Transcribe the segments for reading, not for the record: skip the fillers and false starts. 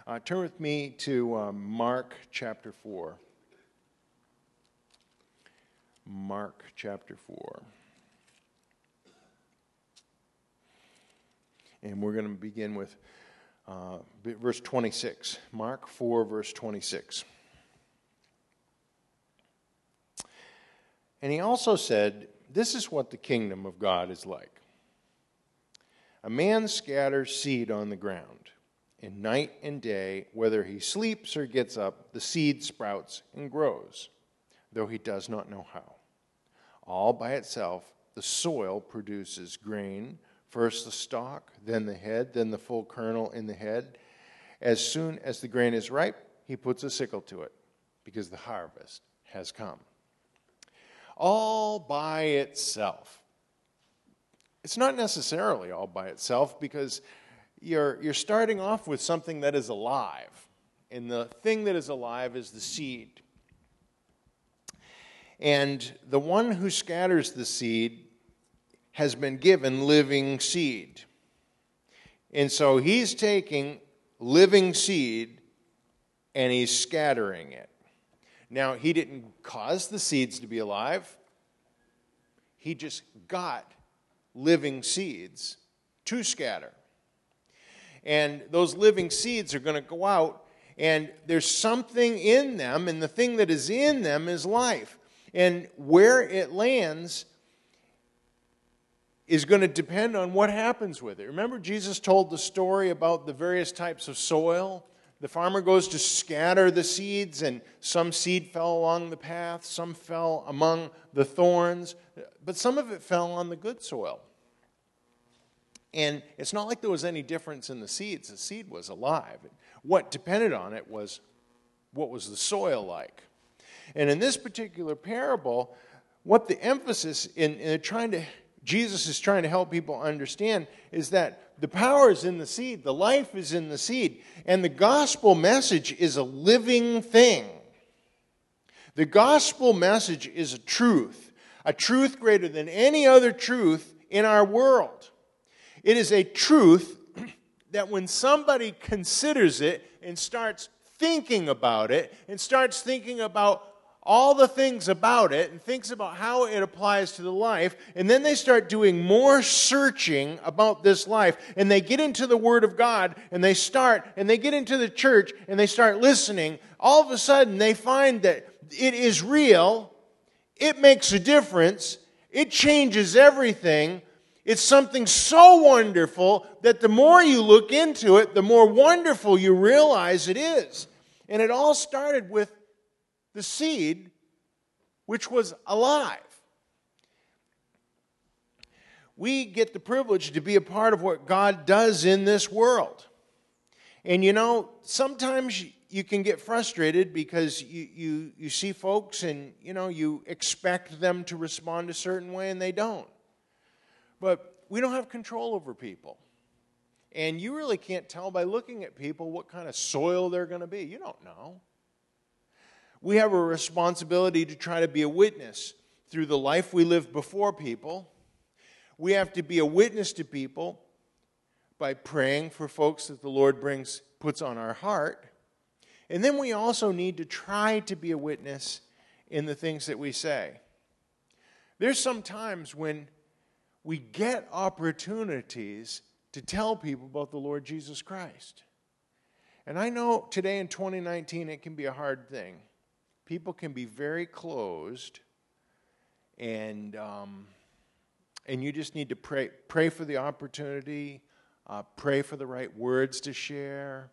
Turn with me to Mark chapter 4. Mark chapter 4. And we're going to begin with verse 26. Mark 4, verse 26. And he also said, "This is what the kingdom of God is like. A man scatters seed on the ground, and night and day, whether he sleeps or gets up, the seed sprouts and grows, though he does not know how. All by itself, the soil produces grain, first the stalk, then the head, then the full kernel in the head. As soon as the grain is ripe, he puts a sickle to it, because the harvest has come." All by itself. It's not necessarily all by itself, because you're starting off with something that is alive. And the thing that is alive is the seed. And the one who scatters the seed has been given living seed. And so he's taking living seed and he's scattering it. Now, he didn't cause the seeds to be alive. He just got living seeds to scatter. And those living seeds are going to go out, and there's something in them, and the thing that is in them is life. And where it lands is going to depend on what happens with it. Remember, Jesus told the story about the various types of soil? The farmer goes to scatter the seeds, and some seed fell along the path, some fell among the thorns, but some of it fell on the good soil. And it's not like there was any difference in the seeds. The seed was alive. What depended on it was what was the soil like. And in this particular parable, what the emphasis in Jesus is trying to help people understand is that the power is in the seed, the life is in the seed, and the gospel message is a living thing. The gospel message is a truth greater than any other truth in our world. It is a truth that when somebody considers it and starts thinking about it and starts thinking about all the things about it and thinks about how it applies to the life, and then they start doing more searching about this life, and they get into the Word of God, and they get into the church, and they start listening, all of a sudden they find that it is real, it makes a difference, it changes everything. It's something so wonderful that the more you look into it, the more wonderful you realize it is. And it all started with the seed, which was alive. We get the privilege to be a part of what God does in this world. And sometimes you can get frustrated because you see folks and you expect them to respond a certain way and they don't. But we don't have control over people. And you really can't tell by looking at people what kind of soil they're going to be. You don't know. We have a responsibility to try to be a witness through the life we live before people. We have to be a witness to people by praying for folks that the Lord puts on our heart. And then we also need to try to be a witness in the things that we say. There's some times when we get opportunities to tell people about the Lord Jesus Christ. And I know today in 2019 it can be a hard thing. People can be very closed, and you just need to pray for the opportunity, pray for the right words to share.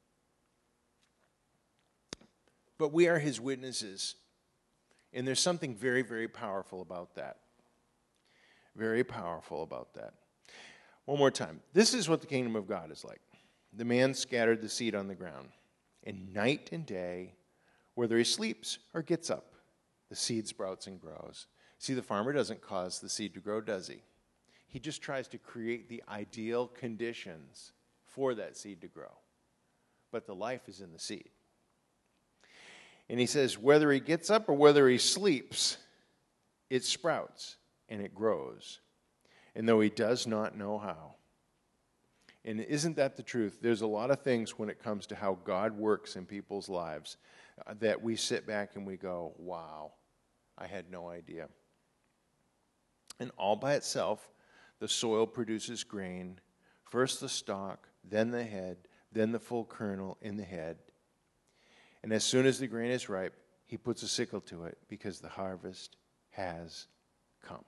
But we are His witnesses, and there's something very, very powerful about that. Very powerful about that. One more time. This is what the kingdom of God is like. The man scattered the seed on the ground, and night and day, whether he sleeps or gets up, the seed sprouts and grows. See, the farmer doesn't cause the seed to grow, does he? He just tries to create the ideal conditions for that seed to grow. But the life is in the seed. And he says, whether he gets up or whether he sleeps, it sprouts and it grows. And though he does not know how. And isn't that the truth? There's a lot of things when it comes to how God works in people's lives that we sit back and we go, wow, I had no idea. And all by itself, the soil produces grain, first the stalk, then the head, then the full kernel in the head. And as soon as the grain is ripe, he puts a sickle to it because the harvest has come.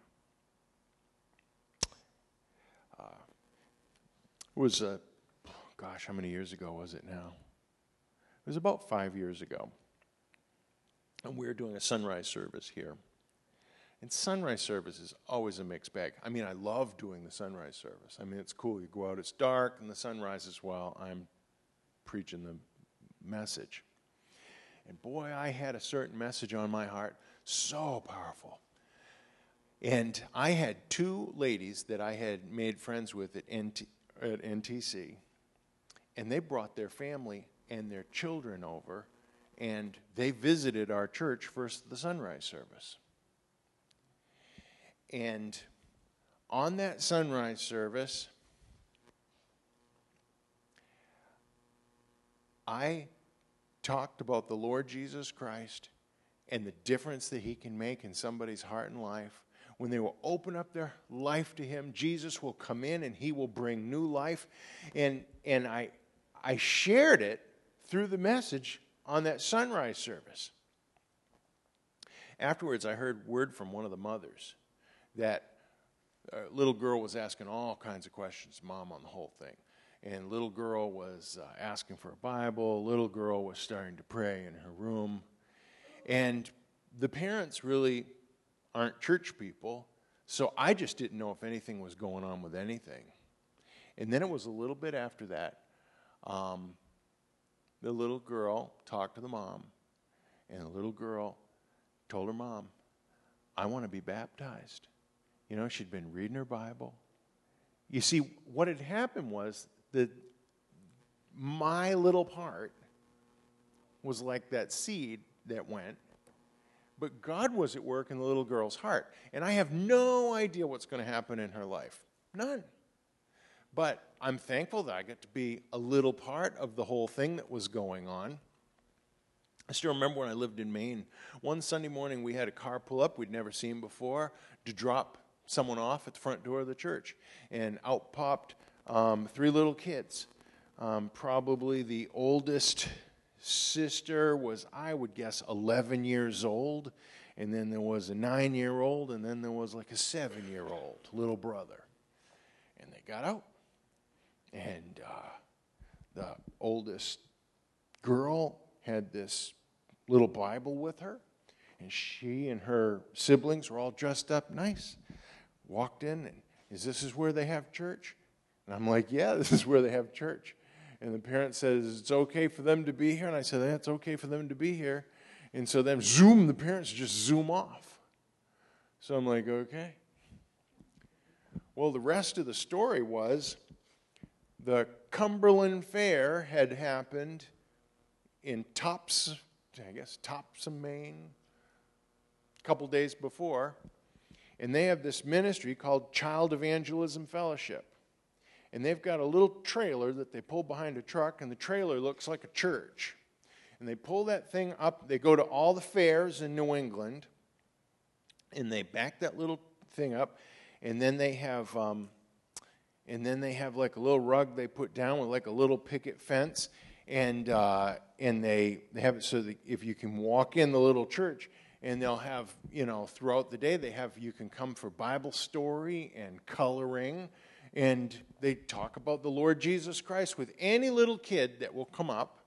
It was, how many years ago was it now? It was about 5 years ago. And we were doing a sunrise service here. And sunrise service is always a mixed bag. I mean, I love doing the sunrise service. I mean, it's cool. You go out, it's dark, and the sun rises while I'm preaching the message. And boy, I had a certain message on my heart, so powerful. And I had 2 ladies that I had made friends with at NTC, and they brought their family and their children over, and they visited our church for the sunrise service. And on that sunrise service, I talked about the Lord Jesus Christ and the difference that he can make in somebody's heart and life. When they will open up their life to him, Jesus will come in and he will bring new life. And I shared it through the message on that sunrise service. Afterwards, I heard word from one of the mothers that a little girl was asking all kinds of questions, Mom, on the whole thing. And little girl was asking for a Bible. Little girl was starting to pray in her room. And the parents really aren't church people, so I just didn't know if anything was going on with anything. And then it was a little bit after that, the little girl talked to the mom, and the little girl told her mom, I want to be baptized. You know, she'd been reading her Bible. You see, what had happened was that my little part was like that seed that went, but God was at work in the little girl's heart. And I have no idea what's going to happen in her life. None. But I'm thankful that I get to be a little part of the whole thing that was going on. I still remember when I lived in Maine. One Sunday morning we had a car pull up we'd never seen before to drop someone off at the front door of the church. And out popped 3 little kids. Probably the oldest sister was, I would guess, 11 years old, and then there was a 9-year-old, and then there was like a 7-year-old little brother. And they got out, and the oldest girl had this little Bible with her, and she and her siblings were all dressed up nice. Walked in, and this is where they have church? And I'm like, yeah, this is where they have church. And the parent says, it's okay for them to be here. And I said, yeah, it's okay for them to be here. And so then, the parents just zoom off. So I'm like, okay. Well, the rest of the story was the Cumberland Fair had happened in Topsham, Maine, a couple days before. And they have this ministry called Child Evangelism Fellowship. And they've got a little trailer that they pull behind a truck, and the trailer looks like a church. And they pull that thing up. They go to all the fairs in New England, and they back that little thing up. And then they have, like a little rug they put down with like a little picket fence, and they have it so that if you can walk in the little church, and they'll have, throughout the day you can come for Bible story and coloring. And they talk about the Lord Jesus Christ with any little kid that will come up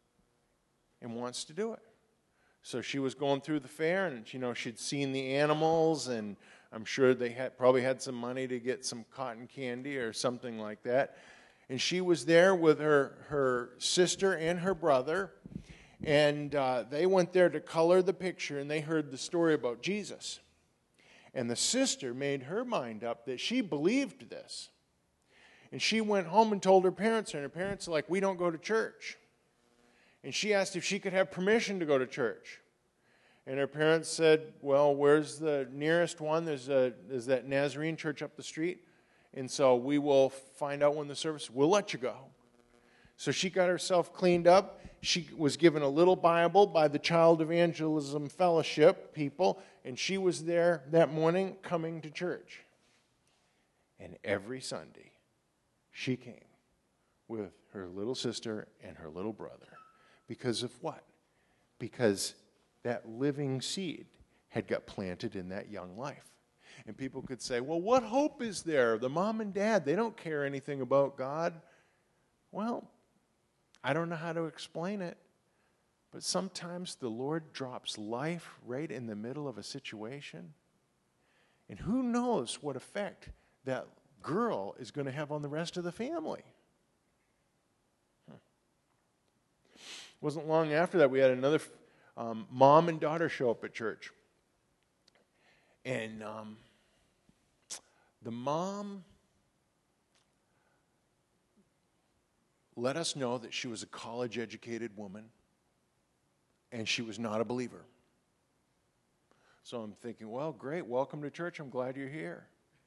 and wants to do it. So she was going through the fair, and she'd seen the animals, and I'm sure they probably had some money to get some cotton candy or something like that. And she was there with her sister and her brother, and they went there to color the picture, and they heard the story about Jesus. And the sister made her mind up that she believed this. And she went home and told her parents, and her parents are like, we don't go to church. And she asked if she could have permission to go to church. And her parents said, well, where's the nearest one? There's that Nazarene church up the street. And so we will find out when the service, we'll let you go. So she got herself cleaned up. She was given a little Bible by the Child Evangelism Fellowship people, and she was there that morning coming to church. And every Sunday, she came with her little sister and her little brother. Because of what? Because that living seed had got planted in that young life. And people could say, well, what hope is there? The mom and dad, they don't care anything about God. Well, I don't know how to explain it, but sometimes the Lord drops life right in the middle of a situation. And who knows what effect that girl is going to have on the rest of the family. It wasn't long after that we had another mom and daughter show up at church. And the mom let us know that she was a college-educated woman and she was not a believer. So I'm thinking, well, great, welcome to church. I'm glad you're here.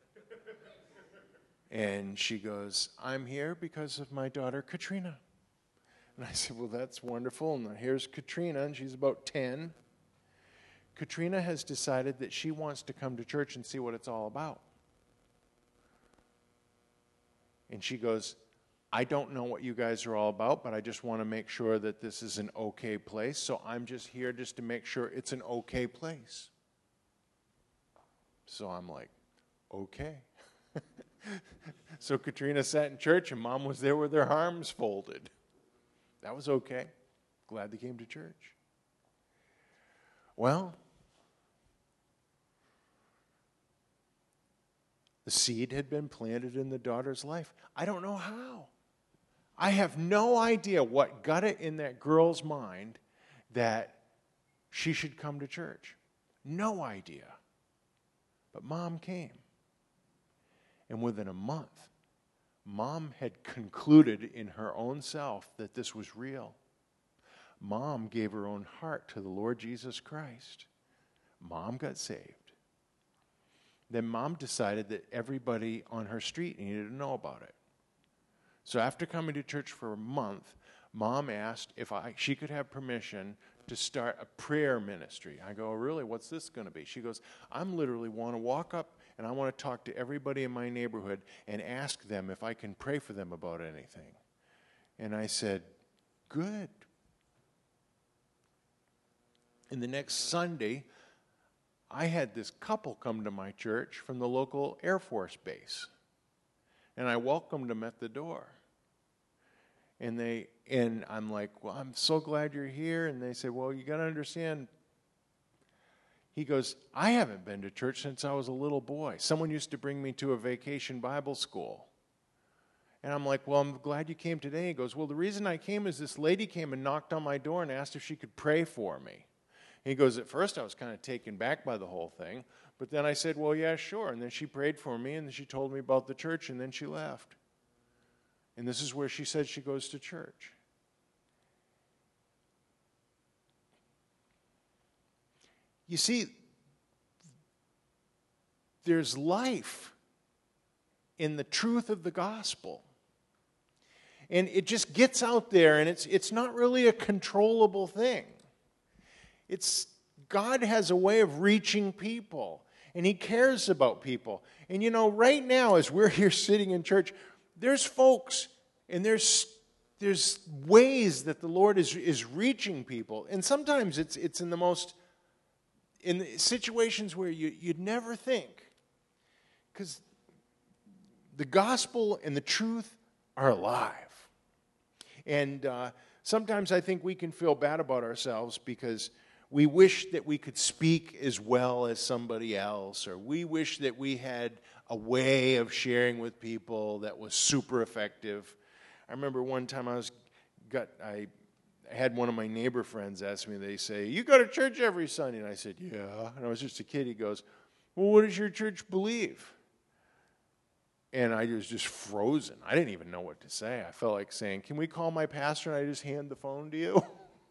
And she goes, I'm here because of my daughter, Katrina. And I said, well, that's wonderful. And here's Katrina, and she's about 10. Katrina has decided that she wants to come to church and see what it's all about. And she goes, I don't know what you guys are all about, but I just want to make sure that this is an okay place. So I'm just here just to make sure it's an okay place. So I'm like, okay. So Katrina sat in church and Mom was there with her arms folded. That was okay. Glad they came to church. Well, the seed had been planted in the daughter's life. I don't know how. I have no idea what got it in that girl's mind that she should come to church. No idea. But Mom came. And within a month, Mom had concluded in her own self that this was real. Mom gave her own heart to the Lord Jesus Christ. Mom got saved. Then Mom decided that everybody on her street needed to know about it. So after coming to church for a month, Mom asked if she could have permission to start a prayer ministry. I go, really, what's this going to be? She goes, I'm literally want to walk up and I want to talk to everybody in my neighborhood and ask them if I can pray for them about anything. And I said, good. And the next Sunday, I had this couple come to my church from the local Air Force base. And I welcomed them at the door. And I'm like, well, I'm so glad you're here. And they said, well, you got to understand. He goes, I haven't been to church since I was a little boy. Someone used to bring me to a vacation Bible school. And I'm like, well, I'm glad you came today. He goes, well, the reason I came is this lady came and knocked on my door and asked if she could pray for me. He goes, at first I was kind of taken back by the whole thing. But then I said, well, yeah, sure. And then she prayed for me, and then she told me about the church, and then she left. And this is where she said she goes to church. You see, there's life in the truth of the gospel. And it just gets out there, and it's not really a controllable thing. God has a way of reaching people, and He cares about people. And you know, right now, as we're here sitting in church, there's folks, and there's ways that the Lord is reaching people. And sometimes it's in the situations where you'd never think. Because the gospel and the truth are alive. And sometimes I think we can feel bad about ourselves because we wish that we could speak as well as somebody else, or we wish that we had a way of sharing with people that was super effective. I remember one time I had one of my neighbor friends ask me, they say, you go to church every Sunday? And I said, yeah. And I was just a kid. He goes, well, what does your church believe? And I was just frozen. I didn't even know what to say. I felt like saying, can we call my pastor and I just hand the phone to you?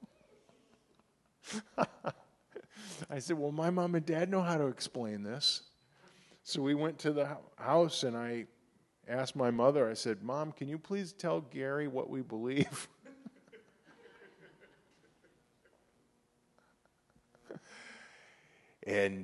I said, well, my mom and dad know how to explain this. So we went to the house and I asked my mother, I said, Mom, can you please tell Gary what we believe? And,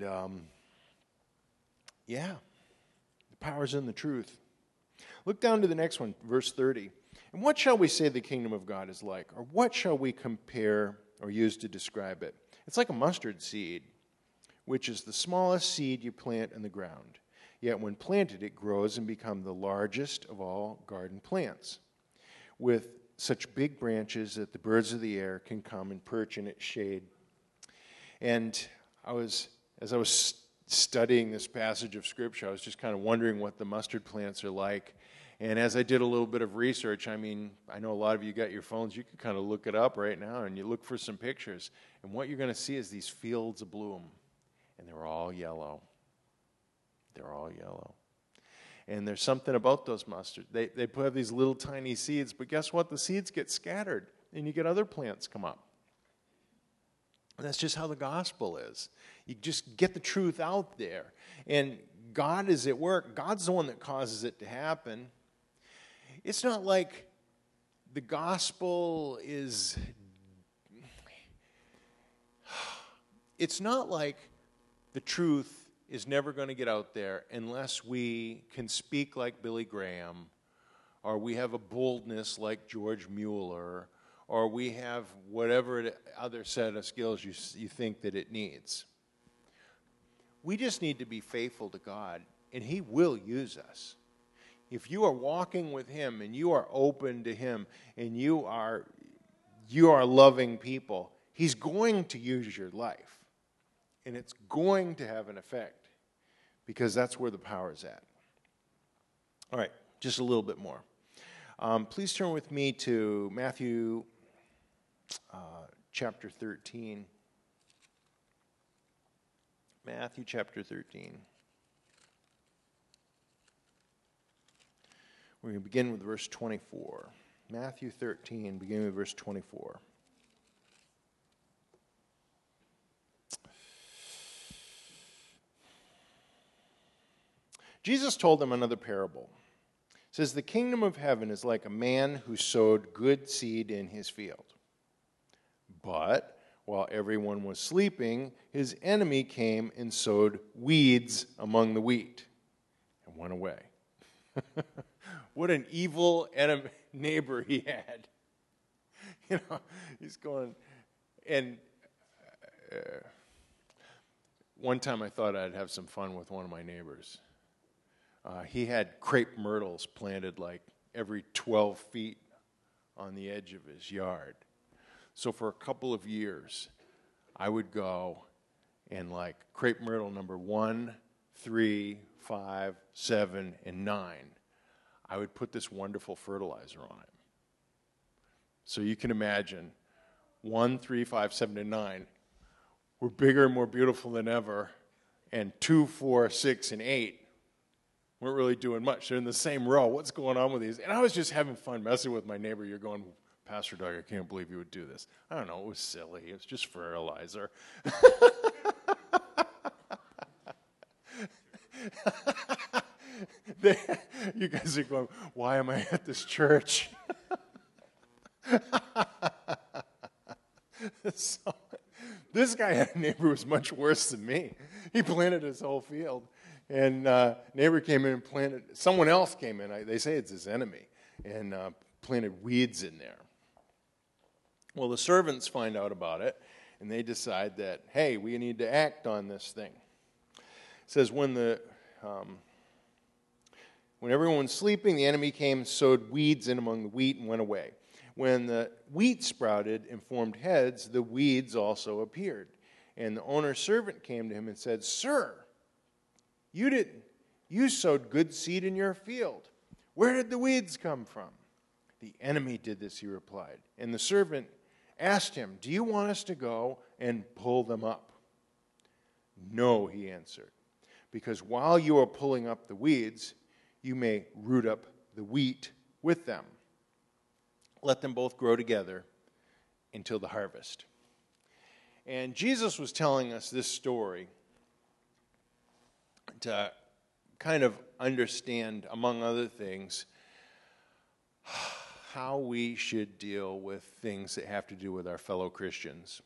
yeah, the power's in the truth. Look down to the next one, verse 30. And what shall we say the kingdom of God is like? Or what shall we compare or use to describe it? It's like a mustard seed, which is the smallest seed you plant in the ground. Yet when planted, it grows and becomes the largest of all garden plants, with such big branches that the birds of the air can come and perch in its shade. And as I was studying this passage of Scripture, I was just kind of wondering what the mustard plants are like. And as I did a little bit of research, I mean, I know a lot of you got your phones. You can kind of look it up right now, and you look for some pictures. And what you're going to see is these fields of bloom, and they're all yellow. They're all yellow. And there's something about those mustards. They have these little tiny seeds, but guess what? The seeds get scattered, and you get other plants come up. And that's just how the gospel is. You just get the truth out there. And God is at work. God's the one that causes it to happen. It's not like the gospel is... It's not like the truth is never going to get out there unless we can speak like Billy Graham, or we have a boldness like George Mueller, or we have whatever other set of skills you think that it needs. We just need to be faithful to God, and He will use us. If you are walking with Him, and you are open to Him, and you are loving people, He's going to use your life, and it's going to have an effect, because that's where the power is at. All right, just a little bit more. Please turn with me to Matthew chapter 13. Matthew chapter 13. We're going to begin with verse 24. Matthew 13, beginning with verse 24. Jesus told them another parable. It says, the kingdom of heaven is like a man who sowed good seed in his field. But while everyone was sleeping, his enemy came and sowed weeds among the wheat and went away. What an evil neighbor he had. You know, he's going, and one time I thought I'd have some fun with one of my neighbors. He had crepe myrtles planted like every 12 feet on the edge of his yard. So for a couple of years, I would go and like crepe myrtle number 1, 3, 5, 7, and 9. I would put this wonderful fertilizer on it. So you can imagine 1, 3, 5, 7, and 9 were bigger and more beautiful than ever, and 2, 4, 6, and 8 weren't really doing much. They're in the same row. What's going on with these? And I was just having fun messing with my neighbor. You're going, Pastor Doug, I can't believe you would do this. I don't know. It was silly. It was just fertilizer. You guys are going, why am I at this church? So, this guy had a neighbor who was much worse than me. He planted his whole field. And neighbor came in and planted, someone else came in, they say it's his enemy, and planted weeds in there. Well, the servants find out about it, and they decide that, hey, we need to act on this thing. It says, when everyone's sleeping, the enemy came and sowed weeds in among the wheat and went away. When the wheat sprouted and formed heads, the weeds also appeared. And the owner's servant came to him and said, Sir, you sowed good seed in your field. Where did the weeds come from? The enemy did this, he replied. And the servant asked him, do you want us to go and pull them up? No, he answered, because while you are pulling up the weeds, you may root up the wheat with them. Let them both grow together until the harvest. And Jesus was telling us this story to kind of understand, among other things, how we should deal with things that have to do with our fellow Christians.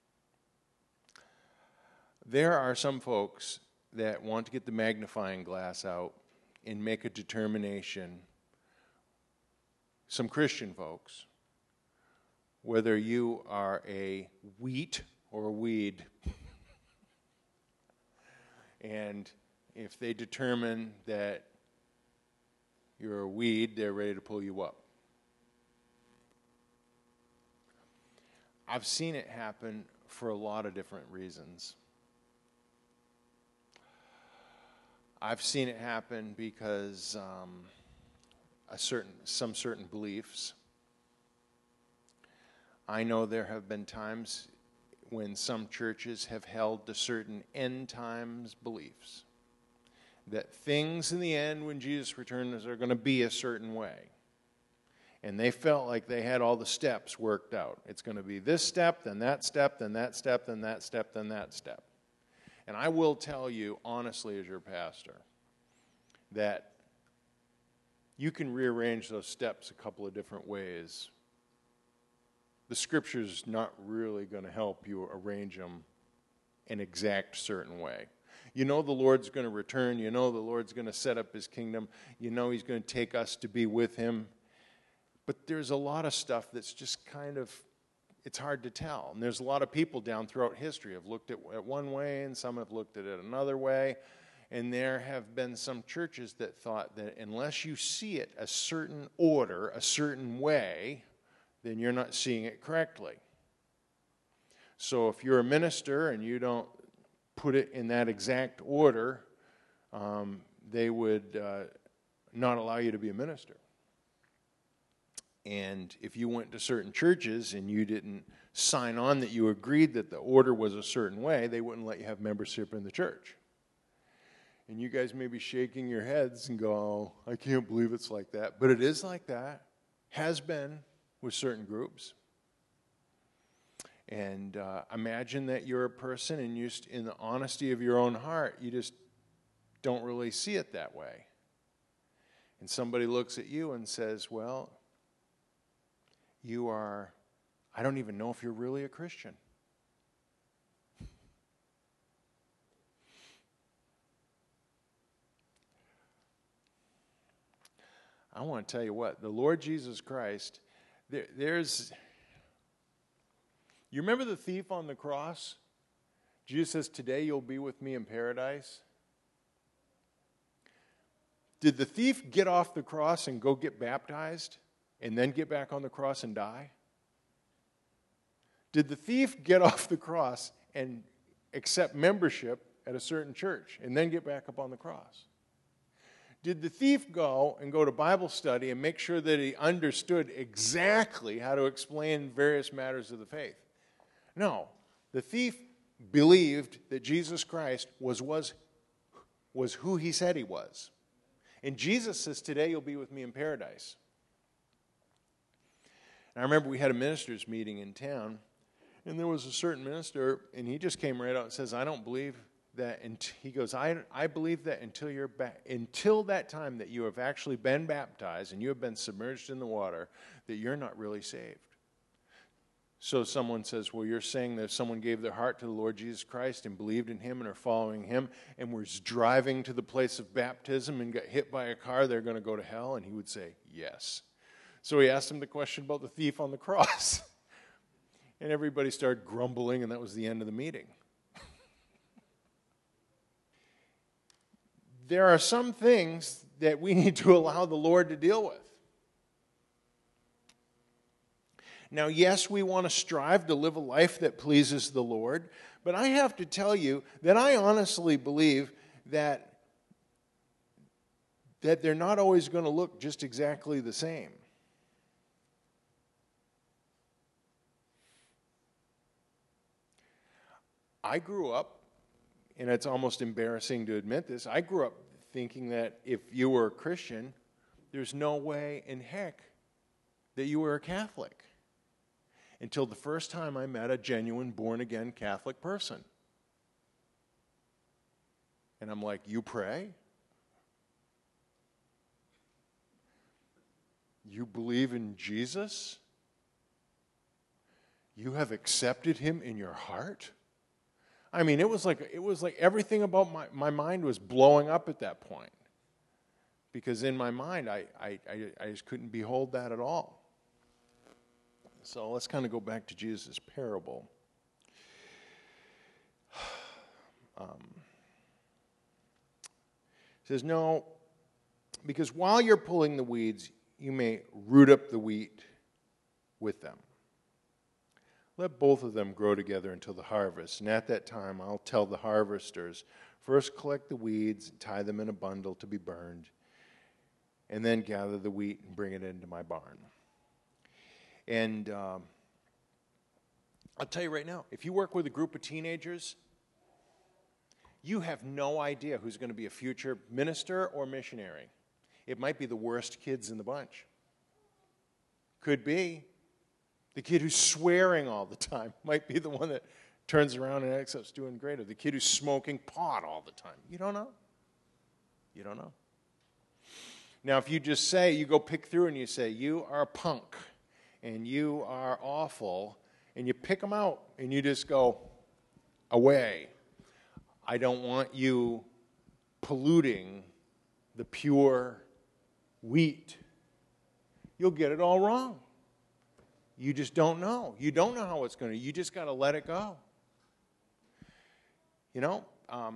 There are some folks that want to get the magnifying glass out and make a determination, some Christian folks, whether you are a wheat or a weed. And if they determine that you're a weed, they're ready to pull you up. I've seen it happen for a lot of different reasons. I've seen it happen because some certain beliefs. I know there have been times when some churches have held to certain end times beliefs, that things in the end when Jesus returns are going to be a certain way. And they felt like they had all the steps worked out. It's going to be this step, then that step, then that step, then that step, then that step. And I will tell you honestly as your pastor that you can rearrange those steps a couple of different ways. The Scripture's not really going to help you arrange them an exact certain way. You know the Lord's going to return. You know the Lord's going to set up His kingdom. You know He's going to take us to be with Him. But there's a lot of stuff that's just kind of, it's hard to tell. And there's a lot of people down throughout history have looked at it one way and some have looked at it another way. And there have been some churches that thought that unless you see it a certain order, a certain way, then you're not seeing it correctly. So if you're a minister and you don't put it in that exact order, they would not allow you to be a minister. And if you went to certain churches and you didn't sign on that you agreed that the order was a certain way, they wouldn't let you have membership in the church. And you guys may be shaking your heads and go, oh, I can't believe it's like that. But it is like that, has been with certain groups. And imagine that you're a person and you, in the honesty of your own heart, you just don't really see it that way. And somebody looks at you and says, well, you are, I don't even know if you're really a Christian. I want to tell you what, the Lord Jesus Christ, there's, you remember the thief on the cross? Jesus says, today you'll be with me in paradise. Did the thief get off the cross and go get baptized and then get back on the cross and die? Did the thief get off the cross and accept membership at a certain church and then get back up on the cross? Did the thief go to Bible study and make sure that he understood exactly how to explain various matters of the faith? No. The thief believed that Jesus Christ was who he said he was. And Jesus says, today you'll be with me in paradise. And I remember we had a ministers' meeting in town, and there was a certain minister, and he just came right out and says, I don't believe that, and he goes, I believe that until that time that you have actually been baptized and you have been submerged in the water, that you're not really saved. So someone says, well, you're saying that if someone gave their heart to the Lord Jesus Christ and believed in Him and are following Him and was driving to the place of baptism and got hit by a car, they're going to go to hell? And he would say, yes. So he asked him the question about the thief on the cross. And everybody started grumbling, and that was the end of the meeting. There are some things that we need to allow the Lord to deal with. Now, yes, we want to strive to live a life that pleases the Lord, but I have to tell you that I honestly believe that they're not always going to look just exactly the same. I grew up, and it's almost embarrassing to admit this, I grew up thinking that if you were a Christian, there's no way in heck that you were a Catholic. Until the first time I met a genuine born-again Catholic person. And I'm like, you pray? You believe in Jesus? You have accepted him in your heart? I mean, it was like everything about my mind was blowing up at that point. Because in my mind, I just couldn't behold that at all. So let's kind of go back to Jesus' parable. It says, no, because while you're pulling the weeds, you may root up the wheat with them. Let both of them grow together until the harvest. And at that time, I'll tell the harvesters, first collect the weeds and tie them in a bundle to be burned, and then gather the wheat and bring it into my barn. And I'll tell you right now, if you work with a group of teenagers, you have no idea who's going to be a future minister or missionary. It might be the worst kids in the bunch. Could be. The kid who's swearing all the time might be the one that turns around and ends up doing great. Or the kid who's smoking pot all the time. You don't know. You don't know. Now, if you just say, you go pick through and you say, you are a punk, and you are awful, and you pick them out, and you just go, away. I don't want you polluting the pure wheat. You'll get it all wrong. You just don't know. You don't know how it's going to. You just got to let it go. You know, I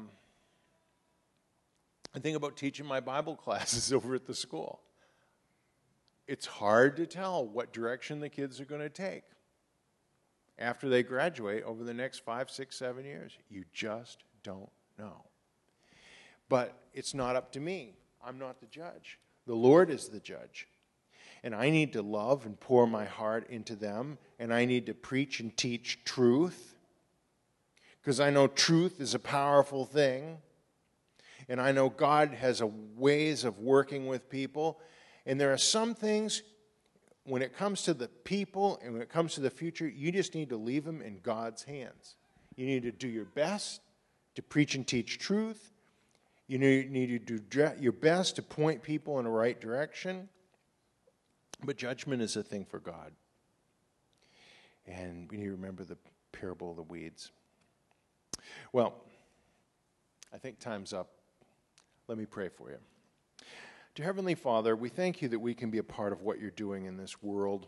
think about teaching my Bible classes over at the school. It's hard to tell what direction the kids are going to take after they graduate over the next 5, 6, 7 years. You just don't know. But it's not up to me. I'm not the judge. The Lord is the judge. And I need to love and pour my heart into them, and I need to preach and teach truth, because I know truth is a powerful thing, and I know God has ways of working with people, and there are some things, when it comes to the people and when it comes to the future, you just need to leave them in God's hands. You need to do your best to preach and teach truth. You need to do your best to point people in the right direction. But judgment is a thing for God. And we need to remember the parable of the weeds. Well, I think time's up. Let me pray for you. Dear Heavenly Father, we thank you that we can be a part of what you're doing in this world.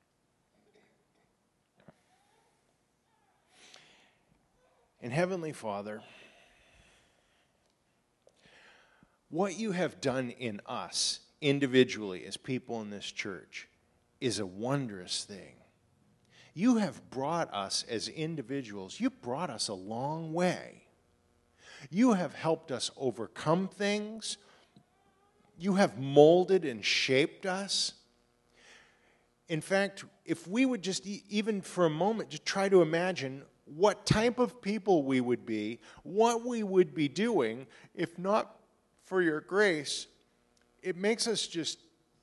And Heavenly Father, what you have done in us individually as people in this church is a wondrous thing. You have brought us as individuals, you brought us a long way. You have helped us overcome things. You have molded and shaped us. In fact, if we would just even for a moment just try to imagine what type of people we would be, what we would be doing, if not for your grace, it makes us just,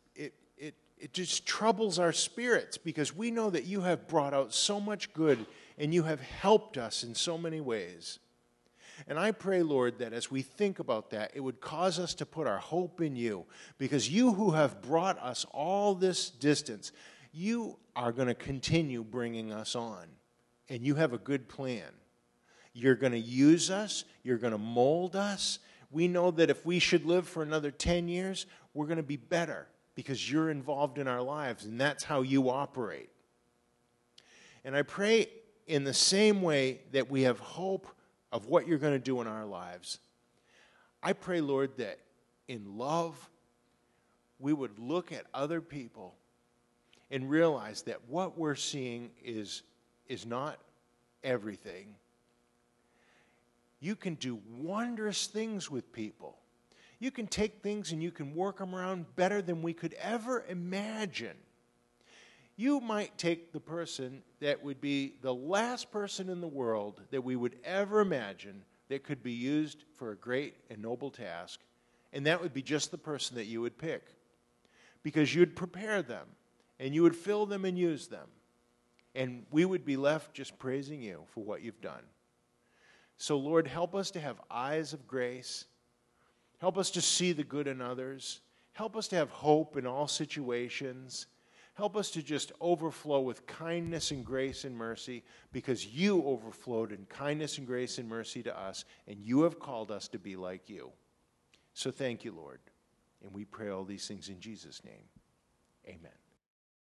it just troubles our spirits, because we know that you have brought out so much good and you have helped us in so many ways. And I pray, Lord, that as we think about that, it would cause us to put our hope in you, because you who have brought us all this distance, you are going to continue bringing us on, and you have a good plan. You're going to use us. You're going to mold us. We know that if we should live for another 10 years, we're going to be better because you're involved in our lives, and that's how you operate. And I pray in the same way that we have hope of what you're going to do in our lives, I pray, Lord, that in love, we would look at other people and realize that what we're seeing is not everything. You can do wondrous things with people. You can take things and you can work them around better than we could ever imagine. You might take the person that would be the last person in the world that we would ever imagine that could be used for a great and noble task, and that would be just the person that you would pick, because you'd prepare them and you would fill them and use them, and we would be left just praising you for what you've done. So, Lord, help us to have eyes of grace. Help us to see the good in others. Help us to have hope in all situations. Help us to just overflow with kindness and grace and mercy because you overflowed in kindness and grace and mercy to us, and you have called us to be like you. So thank you, Lord. And we pray all these things in Jesus' name. Amen.